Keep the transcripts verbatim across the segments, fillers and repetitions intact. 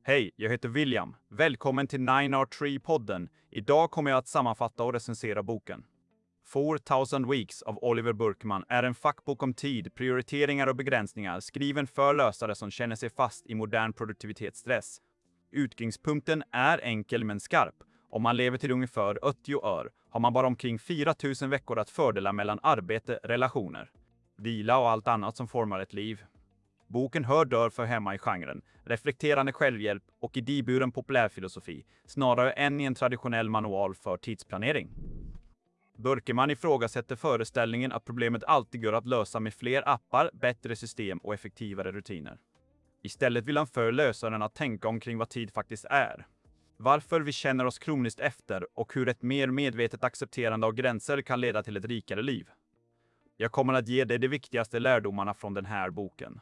Hej, jag heter William. Välkommen till nine R tre-podden. Idag kommer jag att sammanfatta och recensera boken. four thousand Weeks av Oliver Burkeman är en fackbok om tid, prioriteringar och begränsningar skriven för lösare som känner sig fast i modern produktivitetsstress. Utgångspunkten är enkel men skarp. Om man lever till ungefär åttio år har man bara omkring fyra tusen veckor att fördela mellan arbete, relationer, vila och allt annat som formar ett liv. Boken hör därför hemma i genren reflekterande självhjälp och idéburen populärfilosofi snarare än i en traditionell manual för tidsplanering. Burkeman ifrågasätter föreställningen att problemet alltid går att lösa med fler appar, bättre system och effektivare rutiner. Istället vill han för lösaren att tänka omkring vad tid faktiskt är. Varför vi känner oss kroniskt efter och hur ett mer medvetet accepterande av gränser kan leda till ett rikare liv. Jag kommer att ge dig de viktigaste lärdomarna från den här boken.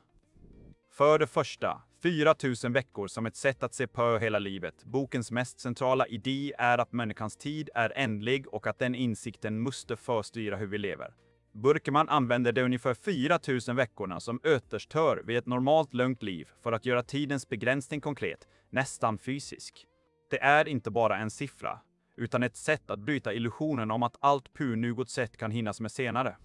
För det första, fyra tusen veckor som ett sätt att se på hela livet. Bokens mest centrala idé är att människans tid är ändlig och att den insikten måste förstyra hur vi lever. Burkeman använder de ungefär fyra tusen veckorna som återstår vid ett normalt lugnt liv för att göra tidens begränsning konkret, nästan fysisk. Det är inte bara en siffra, utan ett sätt att bryta illusionen om att allt på något sätt kan hinnas med senare.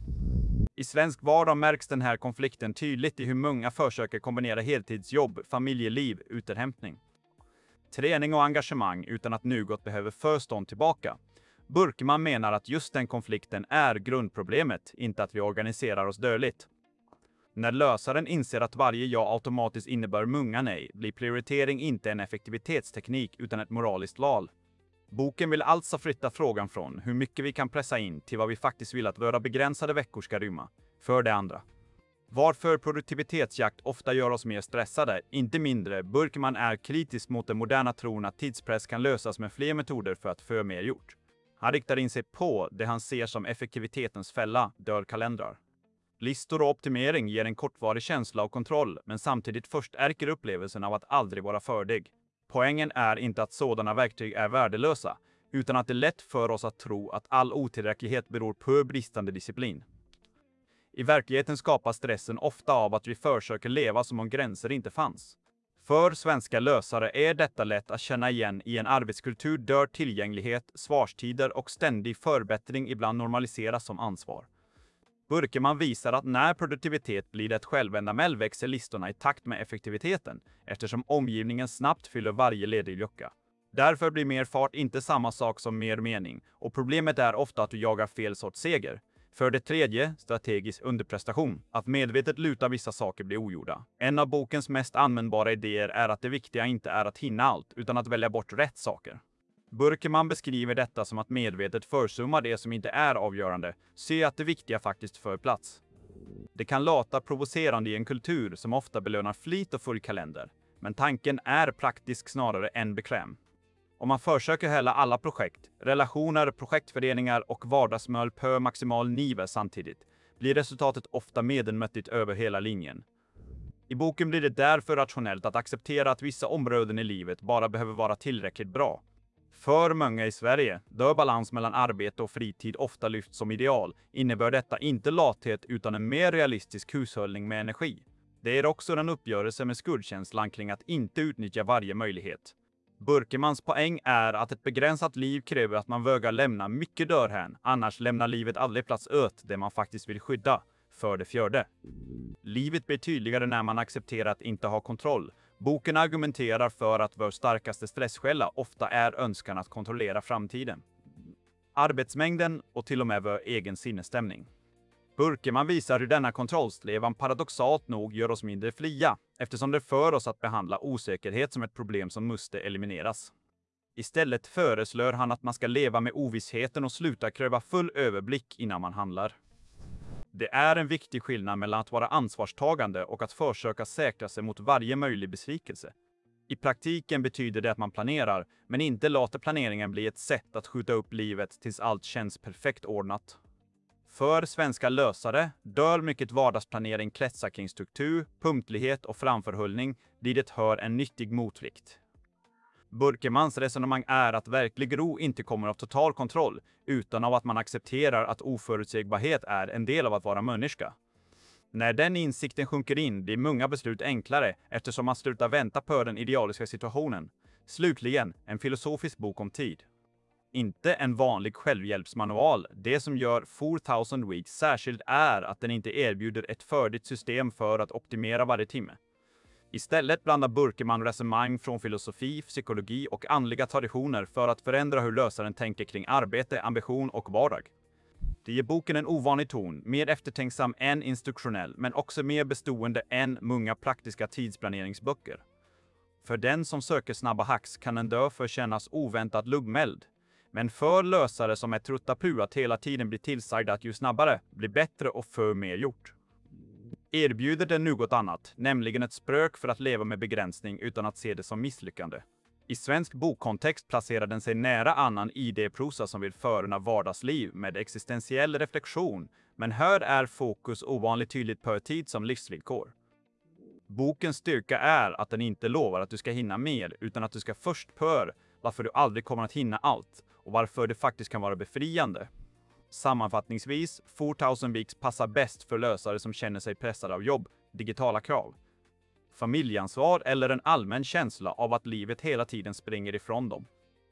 I svensk vardag märks den här konflikten tydligt i hur många försöker kombinera heltidsjobb, familjeliv, återhämtning, träning och engagemang utan att något behöver förstånd tillbaka. Burkeman menar att just den konflikten är grundproblemet, inte att vi organiserar oss dåligt. När lösaren inser att varje ja automatiskt innebär många nej, blir prioritering inte en effektivitetsteknik utan ett moraliskt val. Boken vill alltså flytta frågan från hur mycket vi kan pressa in till vad vi faktiskt vill att våra begränsade veckor ska rymma. För det andra. Varför produktivitetsjakt ofta gör oss mer stressade, inte mindre. Burkeman är kritisk mot den moderna tron att tidspress kan lösas med fler metoder för att få mer gjort. Han riktar in sig på det han ser som effektivitetens fälla, dörrkalendrar. Listor och optimering ger en kortvarig känsla av kontroll, men samtidigt förstärker upplevelsen av att aldrig vara färdig. Poängen är inte att sådana verktyg är värdelösa, utan att det är lätt för oss att tro att all otillräcklighet beror på bristande disciplin. I verkligheten skapas stressen ofta av att vi försöker leva som om gränser inte fanns. För svenska lösare är detta lätt att känna igen i en arbetskultur där tillgänglighet, svarstider och ständig förbättring ibland normaliseras som ansvar. Burkeman visar att när produktivitet blir ett självändamål växer listorna i takt med effektiviteten, eftersom omgivningen snabbt fyller varje ledig lucka. Därför blir mer fart inte samma sak som mer mening, och problemet är ofta att du jagar fel sorts seger. För det tredje, strategisk underprestation. Att medvetet luta vissa saker blir ogjorda. En av bokens mest användbara idéer är att det viktiga inte är att hinna allt, utan att välja bort rätt saker. Burkeman beskriver detta som att medvetet försumma det som inte är avgörande, se att det viktiga faktiskt får plats. Det kan låta provocerande i en kultur som ofta belönar flit och full kalender, men tanken är praktisk snarare än bekväm. Om man försöker hälla alla projekt, relationer, projektföreningar och vardagsmål på maximal nivå samtidigt, blir resultatet ofta medelmättigt över hela linjen. I boken blir det därför rationellt att acceptera att vissa områden i livet bara behöver vara tillräckligt bra. För många i Sverige, där balans mellan arbete och fritid ofta lyfts som ideal, innebär detta inte lathet utan en mer realistisk hushållning med energi. Det är också en uppgörelse med skuldkänslan kring att inte utnyttja varje möjlighet. Burkemans poäng är att ett begränsat liv kräver att man vågar lämna mycket dörrhän, annars lämnar livet aldrig plats åt det man faktiskt vill skydda. För det fjärde. Livet blir tydligare när man accepterar att inte ha kontroll. Boken argumenterar för att vår starkaste stresskälla ofta är önskan att kontrollera framtiden, arbetsmängden och till och med vår egen sinnesstämning. Burkeman visar hur denna kontrollsträvan paradoxalt nog gör oss mindre fria, eftersom det för oss att behandla osäkerhet som ett problem som måste elimineras. Istället föreslår han att man ska leva med ovissheten och sluta kräva full överblick innan man handlar. Det är en viktig skillnad mellan att vara ansvarstagande och att försöka säkra sig mot varje möjlig besvikelse. I praktiken betyder det att man planerar, men inte låter planeringen bli ett sätt att skjuta upp livet tills allt känns perfekt ordnat. För svenska lösare dör mycket vardagsplanering kretsar kring struktur, punktlighet och framförhållning, dit det hör en nyttig motvikt. Burkemans resonemang är att verklig ro inte kommer av total kontroll, utan av att man accepterar att oförutsägbarhet är en del av att vara människa. När den insikten sjunker in blir många beslut enklare eftersom man slutar vänta på den idealiska situationen. Slutligen, en filosofisk bok om tid. Inte en vanlig självhjälpsmanual. Det som gör four thousand Weeks särskilt är att den inte erbjuder ett färdigt system för att optimera varje timme. Istället blandar Burkeman resonemang från filosofi, psykologi och andliga traditioner för att förändra hur lösaren tänker kring arbete, ambition och vardag. Det ger boken en ovanlig ton, mer eftertänksam än instruktionell, men också mer bestående än många praktiska tidsplaneringsböcker. För den som söker snabba hacks kan den därför kännas oväntat lugmeld. Men för lösare som är trötta på att hela tiden bli tillsagda att ju snabbare, blir bättre och för mer gjort. Erbjuder den något annat, nämligen ett språk för att leva med begränsning utan att se det som misslyckande. I svensk bokkontext placerar den sig nära annan idéprosa som vill förena vardagsliv med existentiell reflektion, men här är fokus ovanligt tydligt på tid som livsvillkor. Bokens styrka är att den inte lovar att du ska hinna mer, utan att du ska först pör varför du aldrig kommer att hinna allt och varför det faktiskt kan vara befriande. Sammanfattningsvis, four thousand Weeks passar bäst för lösare som känner sig pressade av jobb, digitala krav, familjeansvar eller en allmän känsla av att livet hela tiden springer ifrån dem.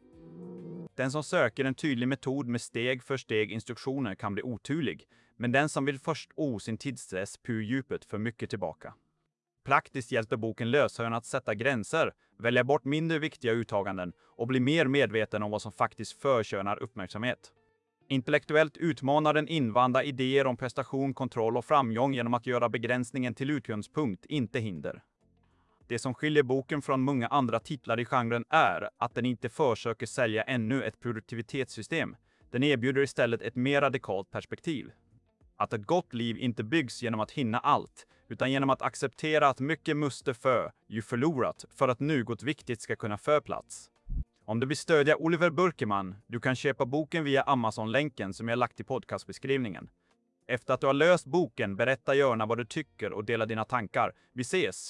Den som söker en tydlig metod med steg för steg instruktioner kan bli otydlig, men den som vill först o sin tidsstress på djupet för mycket tillbaka. Praktiskt hjälper boken lösaren att sätta gränser, välja bort mindre viktiga uttaganden och bli mer medveten om vad som faktiskt förtjänar uppmärksamhet. Intellektuellt utmanar den invanda idéer om prestation, kontroll och framgång genom att göra begränsningen till utgångspunkt, inte hinder. Det som skiljer boken från många andra titlar i genren är att den inte försöker sälja ännu ett produktivitetssystem. Den erbjuder istället ett mer radikalt perspektiv. Att ett gott liv inte byggs genom att hinna allt, utan genom att acceptera att mycket måste för, ju förlorat, för att något viktigt ska kunna få plats. Om du vill stödja Oliver Burkeman, du kan köpa boken via Amazon-länken som jag lagt i podcastbeskrivningen. Efter att du har löst boken, berätta gärna vad du tycker och dela dina tankar. Vi ses!